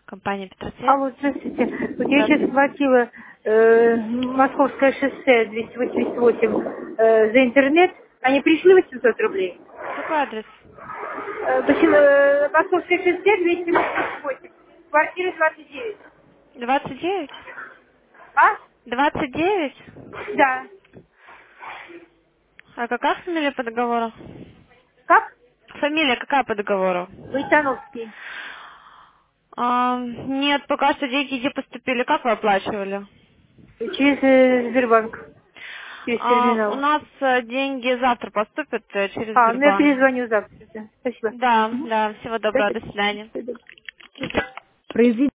Компания Петросвет. Алло, здравствуйте. Вот я сейчас Здравствуйте. платила Московское шоссе 288 за интернет. Они пришли 800 рублей. Какой адрес? Московское шоссе 288. Квартира 29. 29? А? 29? Да. А какая фамилия по договору? Как? Фамилия какая по договору? Войтановский. Нет, пока что деньги где поступили. Как вы оплачивали? Через Сбербанк. Через У терминал. нас деньги завтра поступят через Ну я Сбербанк. перезвоню завтра. Да. Спасибо. Да, да, всего доброго, Спасибо. до свидания. До свидания. Произведение.